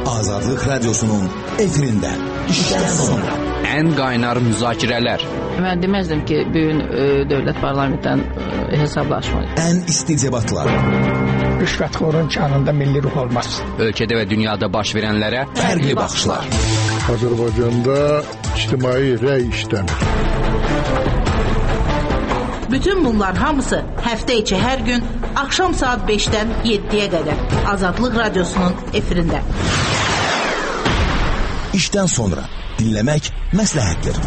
Azadlık Radyosu'nun efirinde işten sonra. En qaynar müzakirələr. Mən deməzdim ki, bugün dövlət parlamentdən hesablaşmayı. En isti debatlar. Rüşvətxorun canında milli ruh olmaz. Ölkədə və dünyada baş verənlərə Fərqli baxışlar. Azərbaycanda ictimai rəy işlənir. Bütün bunlar hamısı həftə içi hər gün axşam saat 5-dən 7-yə qədər Azadlıq Radyosu'nun efirində. İşten sonra dinlemek məsləhətdir.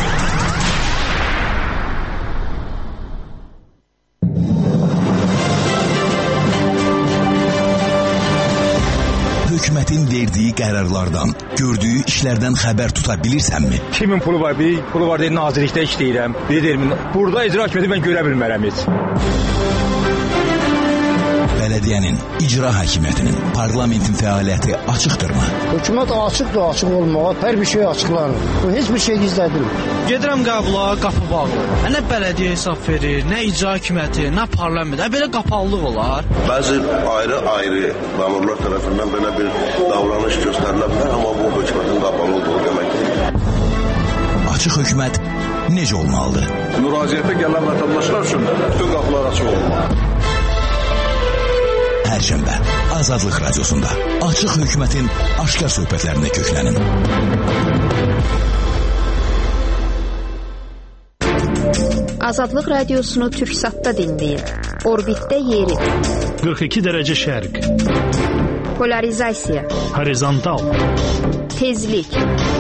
Hükümetin verdiği kararlardan, gördüğü işlerden haber tutabilirsen mi? Kimin pulu var? Bir pulu var diye nazirlikdə işləyirəm. Deyirəm, burada icra hakimiyyəti ben görə bilmərəm heç. Belediyenin, icra hakimiyetinin, parlamentin fəaliyyəti açıqdırmı? Hükümet açıqdır, açıq olmağa, her bir şey açıqlanır. Hiçbir şey gizlədilmir. Gedirəm qəbula, qapı bağlı. Nə bələdiyyə hesab verir, nə icra hakimiyyəti, nə parlament. Belə qapalılıq olar. Bəzi ayrı məmurlar tərəfindən belə bir davranış göstərilə bilər, amma bu hökumətin qapalı olduğu deməkdir. Açıq hökumət necə olmalıdır? Müraciətə gələn vətəndaşlar üçün bütün qapılar açıq olmalı. Perşembe Azadlık Radyosu'nda açıq hükümetin aşkar söhbətlerine köklenin. Azadlıq Radiosunu Türksat'ta dinleyin. Orbitdə yeri. 42 derece şərq. Polarizasiya. Horizontal. Tezlik.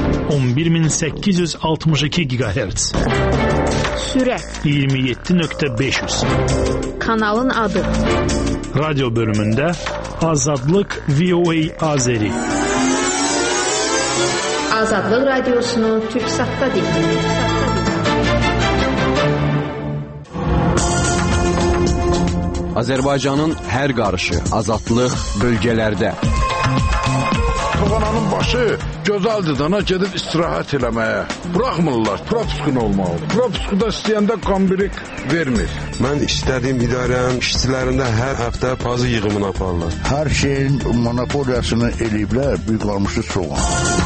11862 GHz. Sürət. 27.500. Kanalın adı. Radyo bölümünde Azadlık VOA Azeri. Azadlıq Radiosunu Türksat'ta dinleyin. Azərbaycanın hər qarışı, azadlıq bölgələrdə. Toğananın başı gözəldir dana gedib istirahət eləməyə. Bıraxmırlar, propiskun olmalı. Propiskuda istəyəndə qambirik vermir. Mən istədiyim idarənin işçilərində hər həftə pazı yığımını aparırlar. Her şeyin monopoliyasını eləyiblər, büyük qalmışı soğan.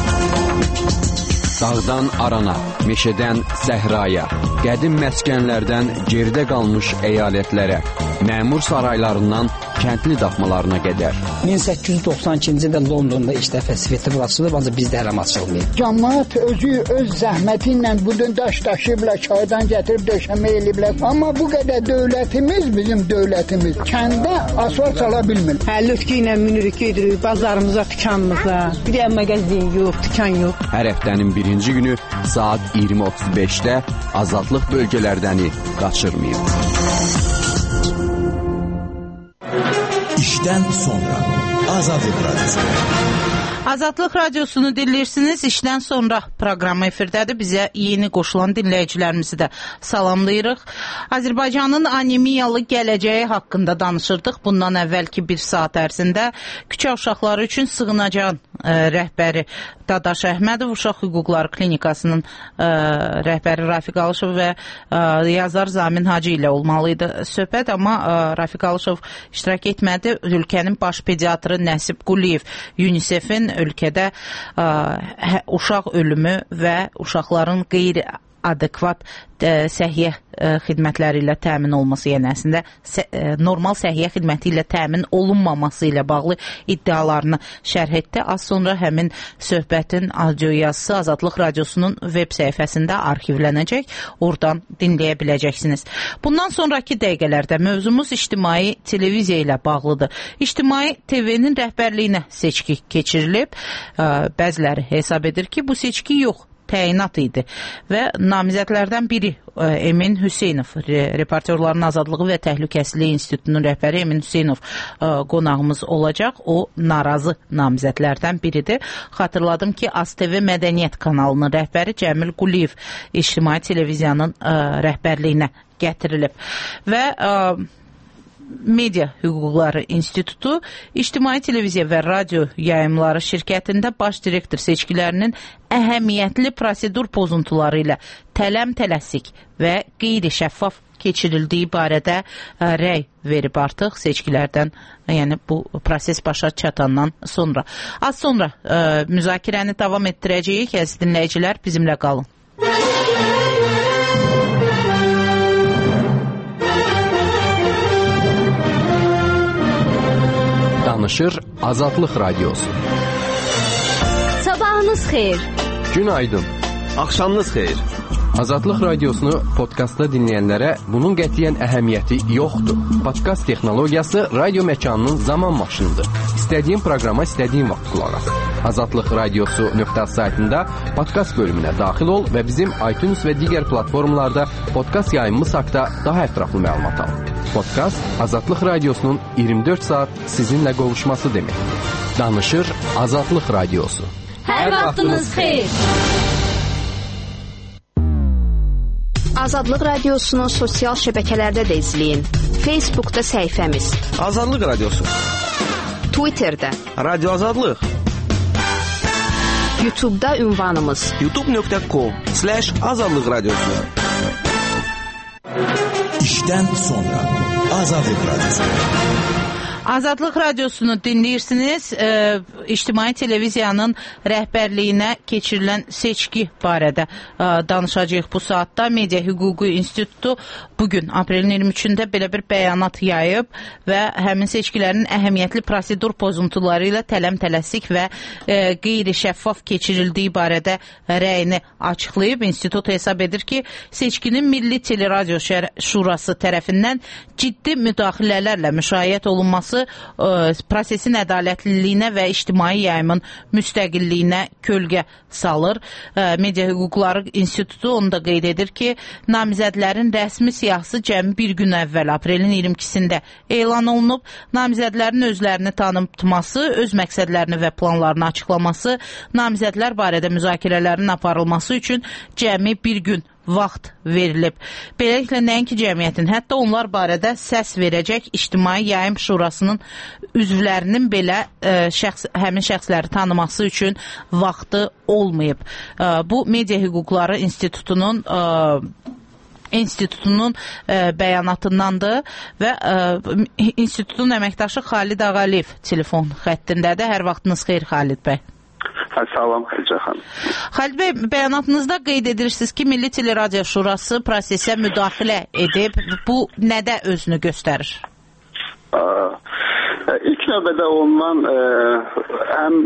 Dağdan arana, meşədən səhraya, qədim məskənlərdən geridə qalmış əyalətlərə, məmur saraylarından kəndli daxmalarına qədər. 1892-ci ildə Londonda ilk dəfə sveti açılıb, ancaq bizdə hələm açılmayıb. Cəmaət özü öz zəhməti ilə bugün daş daşıyıblar, çaydan gətirib döşəmə eləyiblər. Amma bu qədər dövlətimiz, bizim dövlətimiz kəndə asfalt sala bilmir. Lütki ilə minirik gedirik bazarımıza, dükanımıza. Bir də mağazin yox, dükan yox. Hər həftənin birinci günü saat 20:35-də Azadlıq bölgələrdəni qaçırmayın. İşten sonra Azadlık Radyosu. Azadlıq Radiosunu dinləyirsiniz. İşdən sonra proqramı efirdədir. Bizə yeni qoşulan dinləyicilərimizi də salamlayırıq. Azərbaycanın anemiyalı gələcəyi haqqında danışırdıq. Bundan əvvəlki bir saat ərzində küçə uşaqları üçün sığınacağın rəhbəri Dadaş Əhmədov, Uşaq Hüquqları Klinikasının rəhbəri Rafiq Alışov və yazar Zamin Hacı ilə olmalıydı söhbət, amma Rafiq Alışov iştirak etmədi. Ölkənin baş pediatrı Nəsib Quliyev UNICEF-in ölkədə uşaq ölümü və uşaqların qeyri-adekvat səhiyyə xidmətləri ilə təmin olması, yəni əslində normal səhiyyə xidməti ilə təmin olunmaması ilə bağlı iddialarını şərh etdi. Az sonra həmin söhbətin audio yazısı Azadlıq Radiosunun web səhifəsində arxivlənəcək. Oradan dinləyə biləcəksiniz. Bundan sonraki dəqiqələrdə mövzumuz ictimai televiziya ilə bağlıdır. İctimai TV-nin rəhbərliyinə seçki keçirilib. Bəziləri hesab edir ki, bu seçki yox, təyinat idi və namizədlərdən biri Emin Hüseynov, Reportyorların Azadlığı və Təhlükəsizliyi İnstitutunun rəhbəri Emin Hüseynov qonağımız olacaq. O narazı namizədlərdən biridir. Xatırladım ki, AzTV Mədəniyyət kanalının rəhbəri Cəmil Quliyev İctimai Televiziyanın rəhbərliyinə gətirilib və Media Hüquqları İnstitutu İctimai Televiziya və Radio Yayımları şirkətində baş direktor seçkilərinin əhəmiyyətli prosedur pozuntuları ilə tələm-tələsik və qeyri-şəffaf keçirildiyi barədə rəy verib artıq seçkilərdən, yəni bu proses başa çatandan sonra. Az sonra müzakirəni davam etdirəcəyik. Əziz dinləyicilər, bizimlə qalın. Danışır Azadlıq Radiosu. Sabahınız xeyir. Günaydın. Axşamınız xeyir. Azadlıq Radiosunu podkastda dinləyənlərə bunun qətiyyən əhəmiyyəti yoxdur. Podkast texnologiyası radio məkanının zaman maşınıdır. İstədiyin proqrama istədiyin vaxt qulaq as. Azadlıq Radiosu.az saytında podkast bölümünə daxil ol və bizim iTunes və digər platformalarda podkast yayımımız haqqında daha ətraflı məlumat al. Podkast Azadlıq Radiosunun 24 saat sizinlə qovuşması deməkdir. Danışır Azadlıq Radiosu. Hər vaxtınız xeyir. Azadlıq Radiosunu sosial şəbəkələrdə də izləyin. Facebookda səhifəmiz Azadlıq Radiosu, Twitterdə Radio Azadlıq, YouTube'da ünvanımız youtube.com/Azadlıq Radiosu. İşdən sonra Azadlıq Radiosu. Azadlıq Radiosunu dinləyirsiniz. İctimai televiziyanın rəhbərliyinə keçirilən seçki barədə danışacağıq bu saatda. Media Hüququ İnstitutu bugün aprelin 23-də belə bir bəyanat yayıb və həmin seçkilərin əhəmiyyətli prosedur pozuntuları ilə tələm-tələsik və qeyri-şəffaf keçirildiyi barədə rəyini açıqlayıb. İnstitut hesab edir ki, seçkinin Milli Teleradio Şurası tərəfindən ciddi müdaxilələrlə müşayiət olunması prosesin ədalətliliyinə və ictimai yayımın müstəqilliyinə kölgə salır. Media Hüquqları İnstitutu onu da qeyd edir ki, namizədlərin rəsmi siyahısı cəmi bir gün əvvəl aprelin 22-sində elan olunub. Namizədlərin özlərini tanıtması, öz məqsədlərini və planlarını açıqlaması, namizədlər barədə müzakirələrin aparılması üçün cəmi bir gün vaxt verilib. Beləliklə, nəinki cəmiyyətin, hətta onlar barədə səs verəcək İctimai Yayım Şurasının üzvlərinin belə həmin şəxsləri tanıması üçün vaxtı olmayıb. Bu Media Hüquqları İnstitutunun bəyanatındandır və İnstitutun əməkdaşı Xalid Ağaliyev telefon xəttindədir. Hər vaxtınız xeyir, Xalid bəy. Salam Xədicə xanım. Xalid bəy, bəyanatınızda qeyd edirsiniz ki, Milli Teleradio Şurası prosesə müdaxilə edib. Bu nədə özünü göstərir? İlk növbədə ondan həm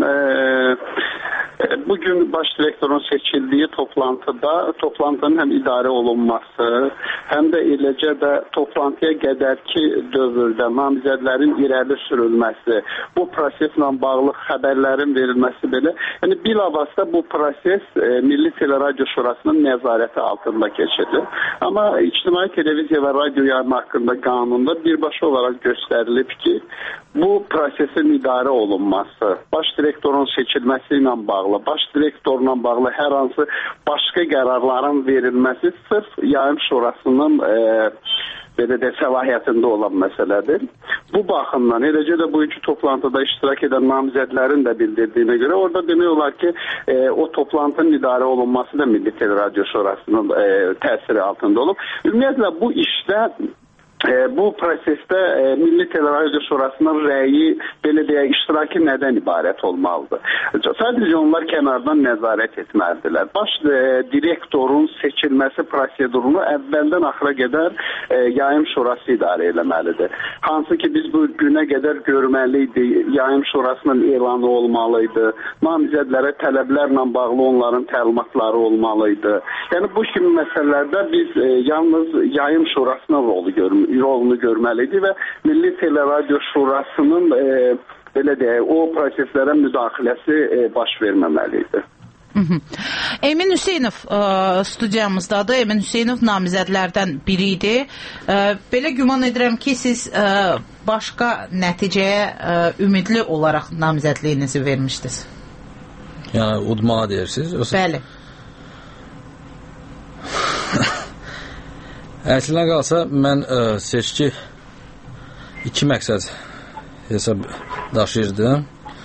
bugün baş direktorun seçildiyi toplantının həm idarə olunması, həm də eləcə də toplantıya qədərki dövrdə namizədlərin irəli sürülməsi, bu proseslə bağlı xəbərlərin verilməsi belə. Yəni bilavasitə bu proses Milli Teleradio Şurasının nəzarəti altında keçirilir. Amma ictimai televiziya və radio yayımı haqqında qanunda birbaşa olaraq göstərilib ki, bu prosesin idarə olunması, baş direktorun seçilməsi ilə bağlı, baş direktorla bağlı hər hansı başqa qərarların verilməsi sırf Yayım Şurasının belə də səlahiyyətində olan məsələdir. Bu baxımdan, eləcə də bu iki toplantıda iştirak edən namizədlərin də bildirdiyinə görə orada demək olar ki, o toplantının idarə olunması da Milli Teleradio Şurasının təsiri altında olub. Ümumiyyətlə bu işdə bu prosesdə Milli Teleradio Şurasının rəyi, belə deyək, iştirakı nədən ibarət olmalıdır? Sadəcə onlar kənardan nəzarət etməlidirlər. Baş direktorun seçilməsi prosedurunu əvvəldən axıra qədər Yayım Şurası idarə eləməlidir. Hansı ki, biz bu günə qədər görməliydik, Yayım Şurasının elanı olmalıydı, namizədlərə tələblərlə bağlı onların təlimatları olmalıydı. Yəni bu kimi məsələlərdə biz yalnız Yayım Şurasının rolunu görməliydik və Milli Teleradio Şurasının belə deyək, o proseslərə müdaxiləsi baş verməməliydi. Emin Hüseynov studiyamızdadır. Emin Hüseynov namizədlərdən biri idi. Belə güman edirəm ki, siz başqa nəticəyə ümidli olaraq namizədliyinizi vermişdiniz. Yəni udmağa deyirsiniz? Bəli. Əslinə qalsa, mən seçki iki məqsəd hesab daşıyırdım.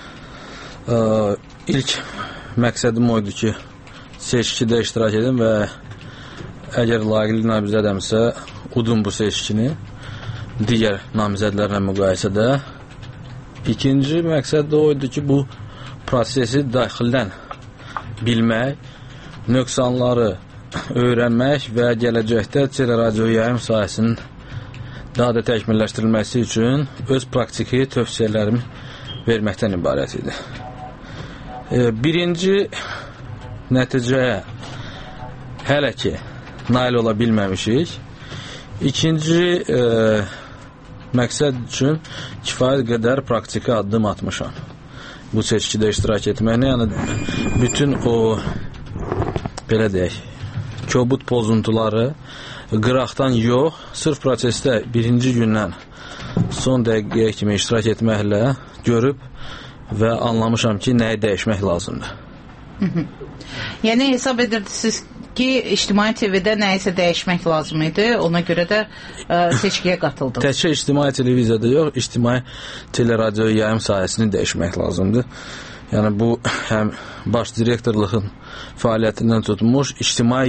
İlk məqsədim oydu ki, seçkidə iştirak edim və əgər layiqli namizədəmsə, udum bu seçkini digər namizədlərlə müqayisədə. İkinci məqsəd də o idi ki, bu prosesi daxildən bilmək, nöqsanları öyrənmək və gələcəkdə teleradio yayım sahəsinin daha da təkmilləşdirilməsi üçün öz praktiki tövsiyələrimi verməkdən ibarət idi. Birinci nəticəyə hələ ki nail ola bilməmişik. İkinci məqsəd üçün kifayət qədər praktiki addım atmışam. Bu seçkidə iştirak etməklə, yəni bütün o belə deyək, kobud pozuntuları qıraqdan yox, sırf prosesdə birinci gündən son dəqiqəyə kimi iştirak etməklə görüb və anlamışam ki, nəyi dəyişmək lazımdır. Yəni hesab edirsiniz ki, İctimai TV-də nəyisə dəyişmək lazım idi, ona görə də seçkiyə qatıldınız. Təkcə İctimai televiziyada yox, İctimai teleradio yayım sahəsini dəyişmək lazımdır. Yəni bu həm baş direktorluğun fəaliyyətindən tutmuş, İctimai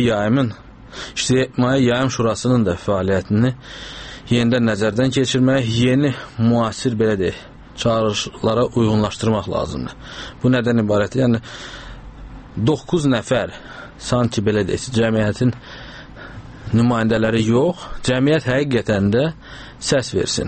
Yayım Şurasının da fəaliyyətini yenidən nəzərdən keçirmək, yeni müasir belə deyək, çağırışlara uyğunlaşdırmaq lazımdır. Bu nədən ibarətdir? Yəni 9 nəfər sanki belə deyək, cəmiyyətin nümayəndələri yox, cəmiyyət həqiqətən də səs versin.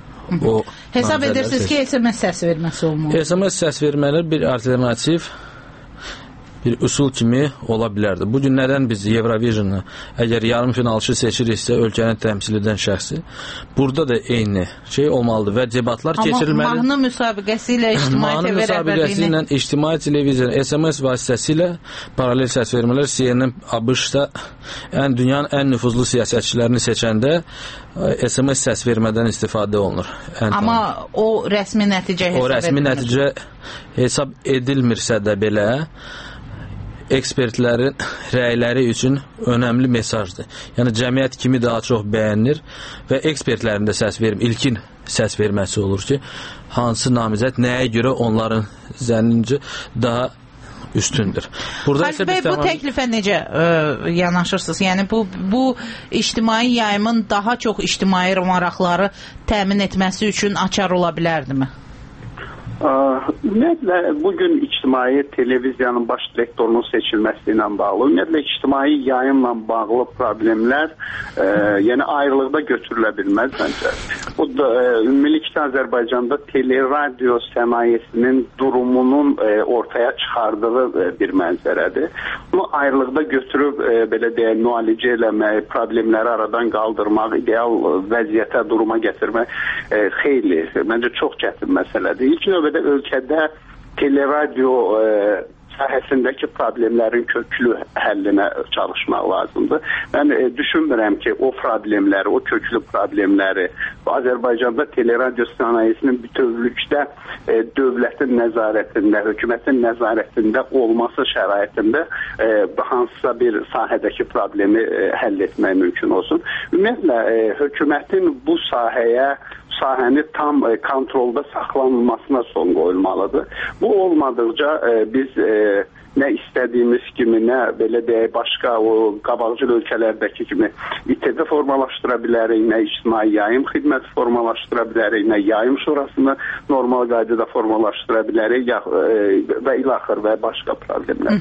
Hesab edirsiniz ki, SMS səs verməsi olmalı. SMS səs vermələri bir alternativ, bir üsul kimi ola bilərdi. Bugün nədən biz Eurovision-u, əgər yarım finalçı seçiriksə, ölkəni təmsil edən şəxsi, burada da eyni şey olmalıdır və debatlar keçirilməli. Amma mahnı müsabiqəsi ilə İctimai TV rəhbərliyini... İctimai televiziya, SMS vasitəsilə paralel səs vermələr, CNN, ABŞ-da dünyanın ən nüfuzlu siyasətçilərini seçəndə SMS səs vermədən istifadə olunur. Amma o rəsmi nəticə hesab edilir. O rəsmi nəticə hesab edilmirsə də belə, ekspertlərin rəyləri üçün önəmli mesajdır. Yəni cəmiyyət kimi daha çox bəyənir və ekspertlərin də ilkin səs verməsi olur ki, hansı namizəd nəyə görə onların zənnincə daha üstündür. Xəlif bəy, bu təklifə necə yanaşırsınız? Yəni bu ictimai yayımın daha çox ictimai maraqları təmin etməsi üçün açar ola bilərdimi? Ümumiyyətlə, bugün İctimai Televiziyanın baş direktorunun seçilməsi ilə bağlı, ümumiyyətlə, ictimai yayımla bağlı problemlər yəni ayrılıqda götürülə bilməz məncə. Bu da ümumilikdə Azərbaycanda teleradio sənayesinin durumunun ortaya çıxardığı bir mənzərədir. Bunu ayrılıqda götürüb, belə deyək, müalicə eləmək, problemləri aradan qaldırmaq, ideal vəziyyətə, duruma gətirmək xeyli, məncə çox çətin məsələdir. İlk növbədə ölkədə teleradio sahəsindəki problemlərin köklü həllinə çalışmaq lazımdır. Mən düşünmürəm ki, o problemləri, o köklü problemləri Azərbaycanda teleradio sənayesinin bütövlükdə dövlətin nəzarətində, hökumətin nəzarətində olması şəraitində hansısa bir sahədəki problemi həll etmək mümkün olsun. Ümumiyyətlə, hökumətin bu sahəni tam kontrolda saxlanılmasına son qoyulmalıdır. Bu olmadıqca biz nə istədiyimiz kimi, nə belə deyək, başqa o qabaqcıl ölkələrdəki kimi İTV formalaşdıra bilərik, nə ictimai yayım xidməti formalaşdıra bilərik, nə yayım şurasını normal qaydada formalaşdıra bilərik və ilaxır və başqa problemlər.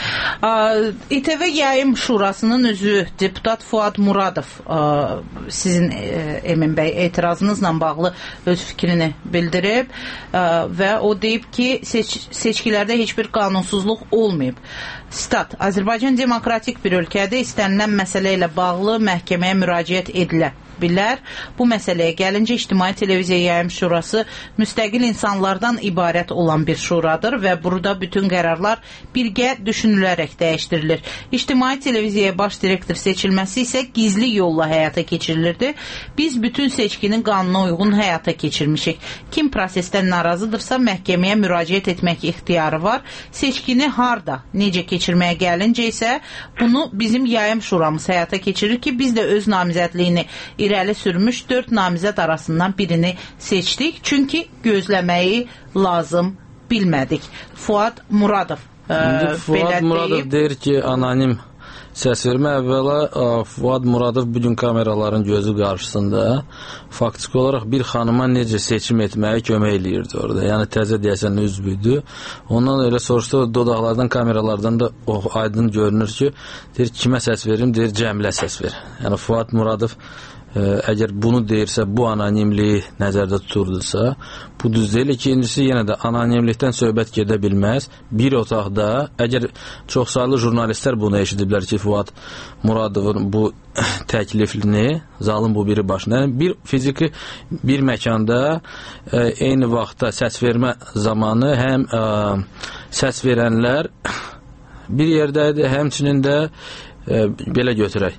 İTV Yayım Şurasının üzvü deputat Fuad Muradov sizin Emin bəy etirazınızla bağlı öz fikrini bildirib və o deyib ki, seçkilərdə heç bir qanunsuzluq olmayıb. Stat, Azərbaycan demokratik bir ölkədə istənilən məsələ ilə bağlı məhkəməyə müraciət edilə bilər. Bu məsələyə gəlincə İctimai Televiziya Yayım Şurası müstəqil insanlardan ibarət olan bir şuradır və burada bütün qərarlar birgə düşünülərək dəyişdirilir. İctimai Televiziyaya baş direktor seçilməsi isə gizli yolla həyata keçirilirdi. Biz bütün seçkinin qanuna uyğun həyata keçirmişik. Kim prosesdən narazıdırsa məhkəməyə müraciət etmək ixtiyarı var. Seçkini harda, necə keçirməyə gəlincə isə bunu bizim Yayım Şuramız həyata keçirir ki, biz də öz namizədliyini irəli sürmüş 4 namizəd arasından birini seçdik. Çünki gözləməyi lazım bilmədik. Fuad Muradov Fuad Muradov deyir ki, anonim səsvermə əvvəla Fuad Muradov bugün kameraların gözü qarşısında faktiki olaraq bir xanıma necə seçim etməyə kömək eləyirdi orada. Yəni təzə deyəsən üzvüydü. Ondan elə soruşdu, dodaqlardan, kameralardan da aydın görünür ki, deyir kimə səs verim, deyir Cəmilə səs ver. Yəni Fuad Muradov əgər bunu deyirsə, bu anonimliyi nəzərdə tuturdusa, bu düz deyil. İkincisi, yenə də anonimlikdən söhbət gedə bilməz. Bir otaqda, əgər çox saylı jurnalistlər bunu eşidiblər ki, Fuad Muradovun bu təklifini, zalın bu biri başında, yəni bir fiziki bir məkanda eyni vaxtda səs vermə zamanı həm səs verənlər bir yerdədir, həmçinin də belə götürək,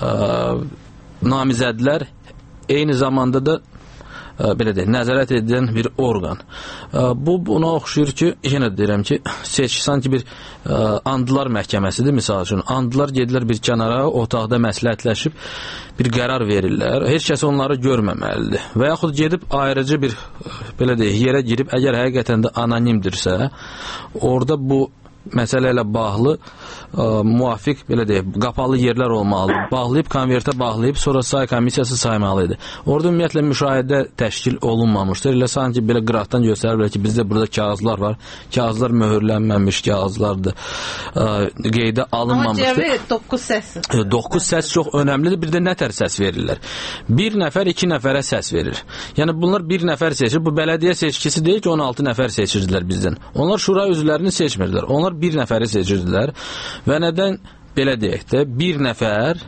namizədlər eyni zamanda da belə deyək, nəzarət edən bir orqan. Bu buna oxşuyur ki, yenə deyirəm ki, seçki sanki bir andılar məhkəməsidir, misal üçün. Andılar gedilər bir kənara, otaqda məsləhətləşib bir qərar verirlər. Heç kəs onları görməməlidir. Və yaxud gedib ayrıcı bir belə deyək, yerə girib, əgər həqiqətən də anonimdirsə, orada bu məsələ ilə bağlı müvafiq, belə deyək, qapalı yerlər olmalıdır. Bağlayıb, konvertə bağlayıb, sonra say komissiyası saymalıdır. Orada ümumiyyətlə müşahidə təşkil olunmamışdır. Elə sanki belə qıraqdan göstərirlər ki, bizdə burada kağızlar var. Kağızlar möhürlənməmiş kağızlardır. Qeydə alınmamışdır. Amma cəvi 9 səs. 9 səs çox önəmlidir. Bir də nətər səs verirlər? Bir nəfər 2 nəfərə səs verir. Yəni bunlar bir nəfər seçir. Bu bələdiyyə seçkisi deyil ki, 16 nəfər seçirdilər bizdən. Onlar şura üzvlərini seçmirdilər. Onlar bir nəfəri seçirdilər və nədən belə deyək də bir nəfər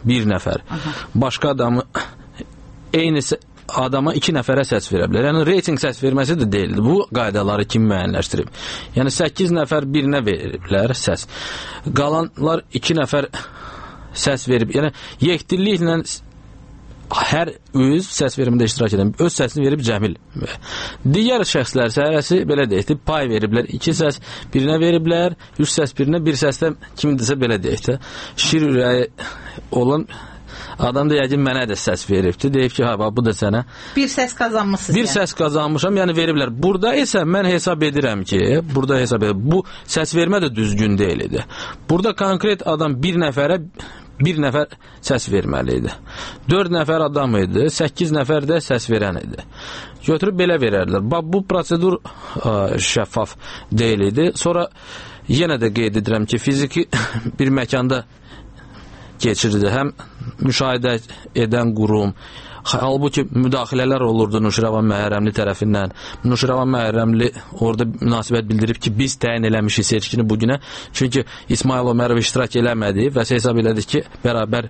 başqa adamı eyni adama 2 nəfərə səs verə bilər. Yəni reyting səs verməsi də deyildi. Bu qaydaları kim müəyyənləşdirib? Yəni 8 nəfər birinə veriblər səs. Qalanlar 2 nəfər səs verib. Yəni yekdilliklə hər üz səs verimində iştirak edən öz səsini verib Cəmil. Digər şəxslər səhərəsi belə deyək, pay veriblər. 2 səs birinə veriblər, 3 səs birinə, bir səsdə kimdirsə belə deyək də, şir ürəyi olan adam da yəqin mənə də səs veribdir. Deyib ki, ha, bu da sənə. Bir səs qazanmışsınız. Bir səs qazanmışam, yəni veriblər. Burada isə mən hesab edirəm ki, bu səs vermə də düzgün deyil idi. Burada konkret adam bir nəfər səs verməli idi. 4 nəfər adam idi, 8 nəfər də səs verən idi. Götürüb belə verərlər. Bu prosedur şəffaf deyil idi. Sonra yenə də qeyd edirəm ki, fiziki bir məkanda keçirdi. Həm müşahidə edən qurum, halbuki müdaxilələr olurdu Nuşiravan Məhərrəmli tərəfindən. Nuşiravan Məhərrəmli orada münasibət bildirib ki, biz təyin eləmişik seçkini bugünə. Çünki İsmail Ömərov iştirak eləmədi və hesab elədik ki, bərabər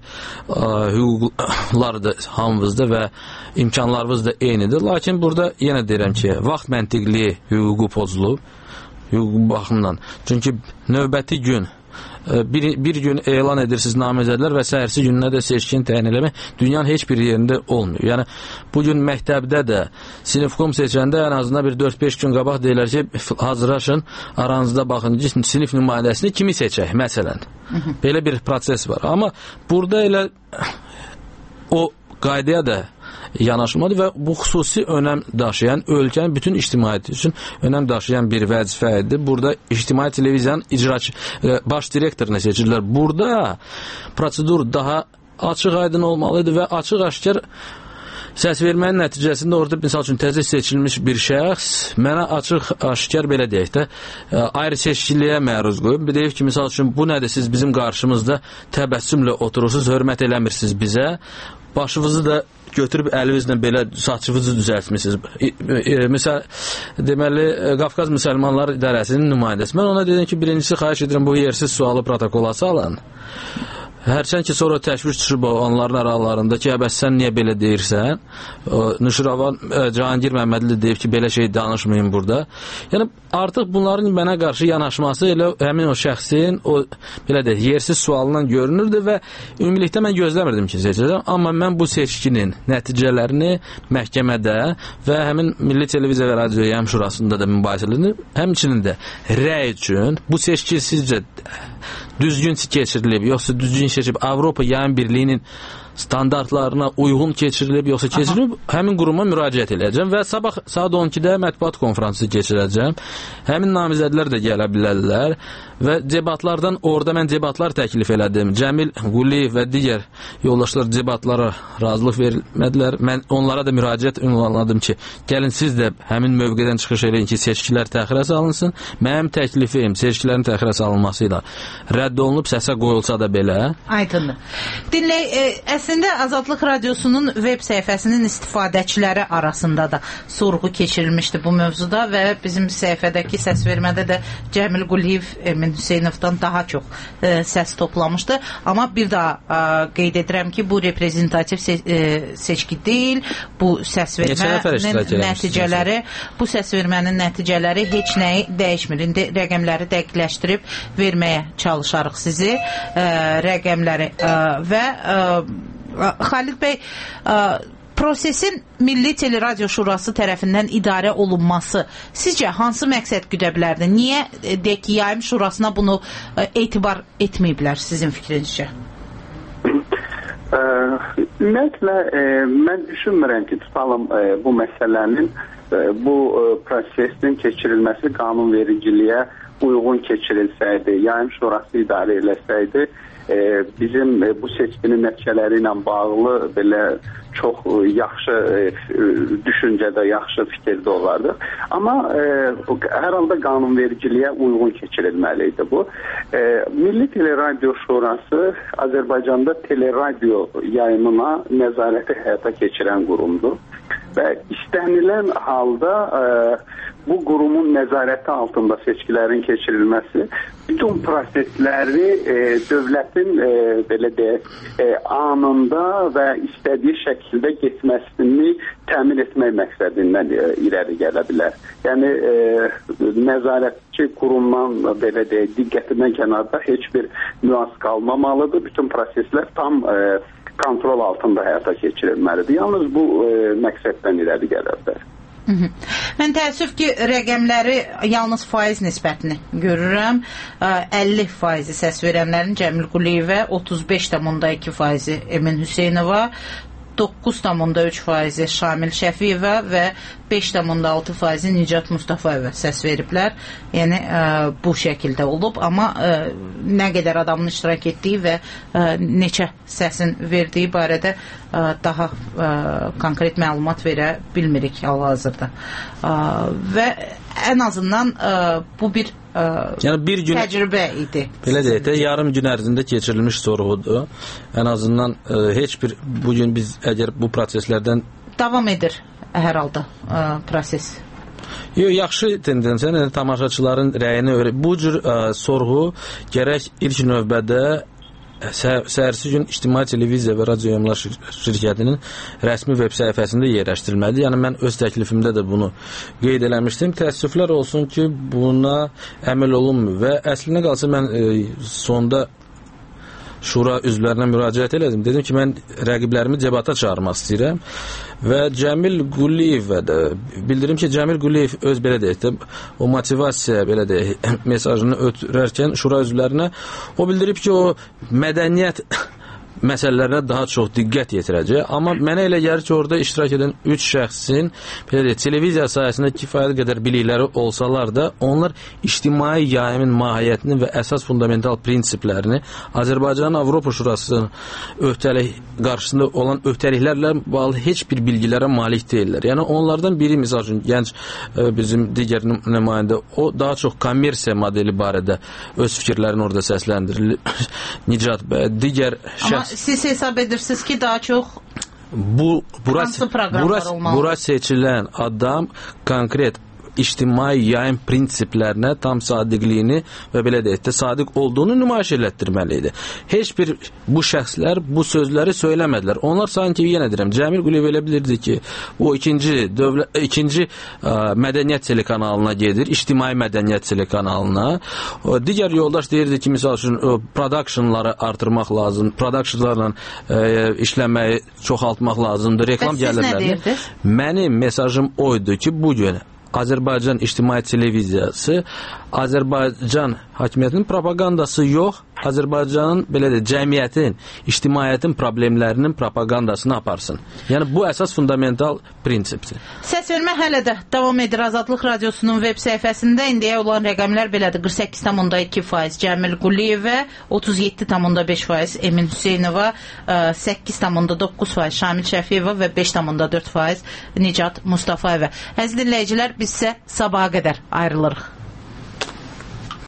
hüquqlardır hamımızda və imkanlarımız da eynidir. Lakin burada yenə deyirəm ki, vaxt məntiqli hüququ pozulub, hüquq baxımdan. Çünki növbəti gün bir gün elan edirsiniz namizədlər və səhərsi gününə də seçkini təyin eləmək dünyanın heç bir yerində olmuyor. Yəni, bugün məktəbdə də sinifkom seçəndə ən azından bir 4-5 gün qabaq deyilər ki, hazırlaşın, aranızda baxın ki, sinif nümayəndəsini kimi seçək, məsələn. Belə bir proses var. Amma burada elə o qaydaya da yanaşılmadı və bu xüsusi önəm daşıyan, ölkənin bütün ictimaiyyəti üçün önəm daşıyan bir vəzifə idi. Burada İctimai Televiziyanın baş direktorunu seçirlər. Burada prosedur daha açıq-aydın olmalıdır və açıq-aşkar səs vermənin nəticəsində orada, misal üçün, təzə seçilmiş bir şəxs mənə açıq-aşkar belə deyək də, ayrı seçkiliyə məruz qoyub. Bir deyib ki, misal üçün, bu nədir, siz bizim qarşımızda təbəssümlə oturursunuz, hörmət eləmirsiniz bizə, başınızı da götürüb əlinizlə belə saçınızı düzəltmişsiniz. Misal, deməli, Qafqaz Müsəlmanlar İdarəsinin nümayəndəsi. Mən ona dedim ki, birincisi xahiş edirəm bu yersiz sualı protokola salın. Hərçən ki, sonra təşviş çıxıb onların aralarında ki, bəs sən niyə belə deyirsən? Nuşiravan Cahangir Məmmədli deyib ki, belə şey danışmayın burada. Yəni, artıq bunların mənə qarşı yanaşması elə həmin o şəxsin o, belə deyək, yersiz sualından görünürdü və ümumilikdə mən gözləmirdim ki, seçəcəm. Amma mən bu seçkinin nəticələrini məhkəmədə və həmin Milli Televiziya və Radio Yayım Şurasında da mübahisələrini, həmçinin də rəy üçün bu seçki sizcə düzgün keçirilib, yoxsa düzgün seçib Avropa Yayım Birliyinin standartlarına uyğun keçirilib yoxsa keçirilib, həmin quruma müraciət edəcəm və sabah saat 12-də mətbuat konfransı keçirəcəm. Həmin namizədlər də gələ bilərlər və debatlardan orada mən debatlar təklif elədim. Cəmil Quliyev və digər yoldaşlar debatlara razılıq vermədilər. Mən onlara da müraciət ünvanladım ki, gəlin siz də həmin mövqedən çıxış edin ki, seçkilər təxirə salınsın. Mənim təklifim seçkilərin təxirə salınması ilə rədd olunub, səsə qoyulsa da belə. Aydındır. Əslində Azadlıq Radiosunun web səhifəsinin istifadəçiləri arasında da sorğu keçirilmişdi bu mövzuda və bizim səhifədəki səsvermədə də Cəmil Quliyev Emin Hüseynovdan daha çox səs toplamışdı. Amma bir daha qeyd edirəm ki, bu reprezentativ seçki deyil. Bu səsvermənin nəticələri heç nəyi dəyişmir. İndi rəqəmləri dəqiqləşdirib verməyə çalışarıq sizi. Rəqəmləri və Xalid bəy, prosesin Milli Teleradio Şurası tərəfindən idarə olunması sizcə hansı məqsəd güdə bilərdi? Niyə deyək ki, Yayım Şurasına bunu etibar etməyiblər sizin fikrinizcə? Ümumiyyətlə, mən düşünmürəm ki, tutalım bu məsələnin, bu prosesin keçirilməsi qanunvericiliyə uyğun keçirilsəydi, Yayım Şurası idarə eləsəydi, bizim bu seçkinin nəticələri ilə bağlı belə çox yaxşı düşüncədə, yaxşı fikirdə olardı. Amma hər halda qanunvericiliyə uyğun keçirilməli idi bu. Milli Teleradio Şurası Azərbaycanda teleradio yayımına nəzarəti həyata keçirən qurumdur və istənilən halda bu qurumun nəzarəti altında seçkilərin keçirilməsi bütün prosesləri dövlətin belə deyək, anında və istədiyi şəkildə getməsini təmin etmək məqsədindən irəli gələ bilər. Yəni nəzarətçi qurumdan belə deyək, diqqətindən kənarda heç bir nüans qalmamalıdır. Bütün proseslər tam kontrol altında həyata keçirilməlidir. Yalnız bu məqsəddən irəli gələ bilər. Mən təəssüf ki, rəqəmləri yalnız faiz nisbətini görürəm. 50% səs verənlərin Cəmil Quliyevə, 35,2% Emin Hüseynova, 9,3% Şamil Şəfiyevə və 5,6% Nicat Mustafayevə səs veriblər. Yəni bu şəkildə olub, amma nə qədər adamın iştirak etdiyi və neçə səsin verdiyi barədə daha konkret məlumat verə bilmirik hal-hazırda. Və ən azından bu bir təcrübə idi. Belə deyək də, yarım gün ərzində keçirilmiş sorğudur. Ən azından heç bir bugün biz əgər bu proseslərdən davam edir hər halda proses. Yox, yaxşı tendensiya, tamaşaçıların rəyini öyrək. Bu cür sorğu gərək ilk növbədə səhərsi gün İctimai Televiziya və Radio Yayımlar şirkətinin rəsmi web səhifəsində yerləşdirilməlidir. Yəni mən öz təklifimdə də bunu qeyd eləmişdim. Təəssüflər olsun ki, buna əməl olunmur və əslinə qalsa mən sonda şura üzvlərinə müraciət elədim. Dedim ki, mən rəqiblərimi debata çağırmaq istəyirəm və Cəmil Quliyevə də bildirim ki, Cəmil Quliyev öz belə deyək də, o motivasiya belə deyək, mesajını ötürərkən şura üzvlərinə o bildirib ki, o mədəniyyət məsələlərinə daha çox diqqət yetirəcək. Amma mənə elə gəlir ki, orada iştirak edən 3 şəxsin belə deyək, televiziya sayəsində kifayət qədər bilikləri olsalar da, onlar ictimai yayımın mahiyyətini və əsas fundamental prinsiplərini Azərbaycanın Avropa Şurasının qarşısında olan öhdəliklərlə bağlı heç bir bilgilərə malik deyirlər. Yəni onlardan biri, misal üçün, gənc bizim digər nümayəndə, o daha çox kommersiya modeli barədə öz fikirlərini orada səsləndirir. Nicat bəy, digər şəxs. Siz hesab edirsiniz ki, daha çox bura seçilən adam konkret ictimai yayım prinsiplərinə tam sadiqliyini və belə deyək də, sadiq olduğunu nümayiş elətdirməlidir. Heç bir bu şəxslər bu sözləri söyləmədilər. Onlar sanki, yenə deyirəm, Cəmil Quliyev elə bilirdi ki, o ikinci mədəniyyət telekanalına gedir, ictimai mədəniyyət telekanalına. Digər yoldaş deyirdi ki, misal üçün, productionları artırmaq lazım, productionlarla işləməyi çoxaltmaq lazımdır, reklam gəlirlərini. Mənim mesajım oydu ki, bugün Azərbaycan İctimai Televiziyası Azərbaycan hakimiyyətinin propagandası yox, Azərbaycanın belə də cəmiyyətin, ictimaiyyətin problemlərinin propagandasını aparsın. Yəni bu əsas fundamental prinsipdir. Səsvermə hələ də davam edir. Azadlıq Radiosunun web səhifəsində indiyə olan rəqəmlər belədir. 48,2% Cəmil Quliyevə, 37,5% Emin Hüseynova, 8,9% Şamil Şəfiyeva və 5,4% Nicat Mustafayeva. Əziz dinləyicilər, biz isə sabaha qədər ayrılırıq.